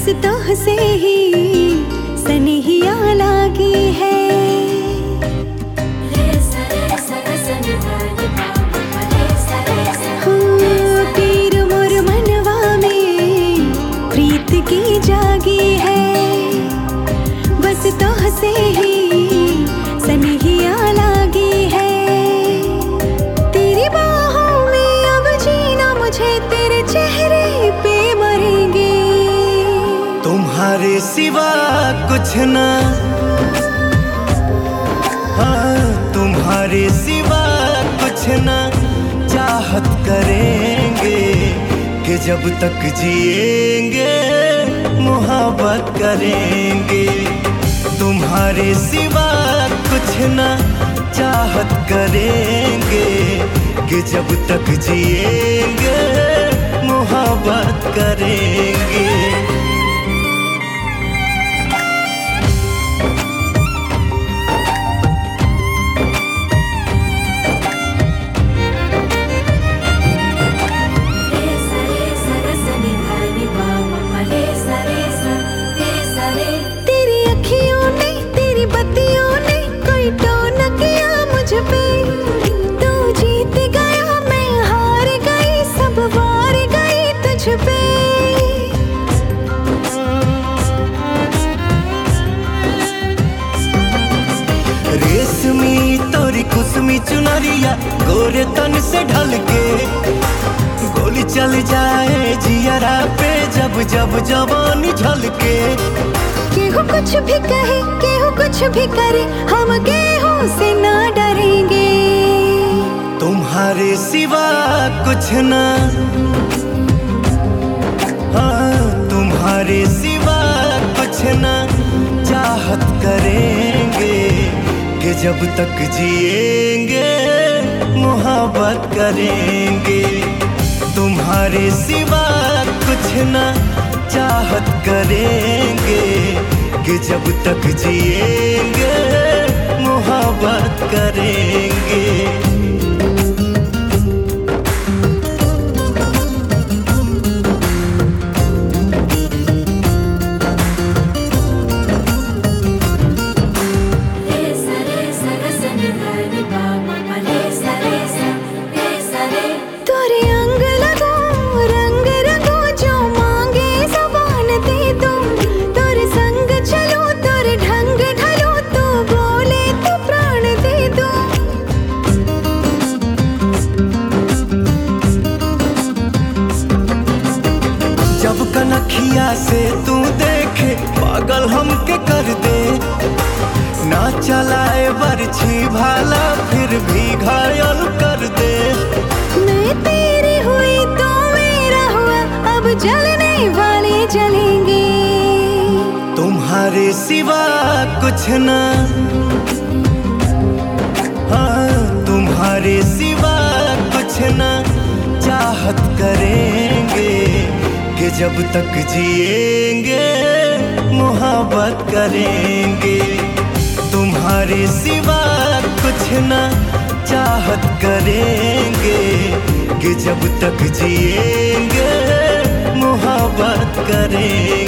बस तुझसे ही सनहिया लागी है। पीर मोर मनवा में प्रीत की जागी है। बस तुझसे ही सनहिया लागी है। तेरी बाहों में अब जीना मुझे तेरे चेहरे पे मरेंगे। तुम्हारे सिवा कुछ ना, हाँ तुम्हारे सिवा कुछ ना चाहत करेंगे कि जब तक जिएंगे मोहब्बत करेंगे। तुम्हारे सिवा कुछ ना चाहत करेंगे कि जब तक जिएंगे मोहब्बत करेंगे। तेरी अखियों ने तेरी बत्तियों ने कोई टोन किया मुझ पे। तू जीत गया मैं हार गई, सब वार गई तुझ पे। रेशमी तोरी कुसमी चुनरिया गोरे तन से ढल के गोली चल जाए जियरा पे जब जब जवानी झलके। केहू कुछ भी कहे केहू कुछ भी करे, हम गेहूं से ना डरेंगे। तुम्हारे सिवा कुछ ना, हाँ तुम्हारे सिवा कुछ ना चाहत करेंगे कि जब तक जिएंगे मोहब्बत करेंगे। तुम्हारे सिवा कुछ ना चाहत करेंगे कि जब तक जिएंगे मोहब्बत करेंगे। तोरे अंग लगो रंग रंगो जो मांगे ज़बान दे दो। तोरे संग चलो तोरे ढंग ढलो, तू बोले तो प्राण दे दो। जब कनखिया से तू देखे पागल हमके कर दे। ना चलाए बरछी भाला फिर भी घायल कर दे। मैं तेरी हुई तो मेरा हुआ, अब जलने वाले जलेंगे। तुम्हारे सिवा कुछ ना, हाँ तुम्हारे सिवा कुछ ना चाहत करेंगे कि जब तक जिएंगे मोहब्बत करेंगे। तुम्हारे सिवा कुछ ना चाहत करेंगे कि जब तक जिएंगे मोहब्बत करेंगे।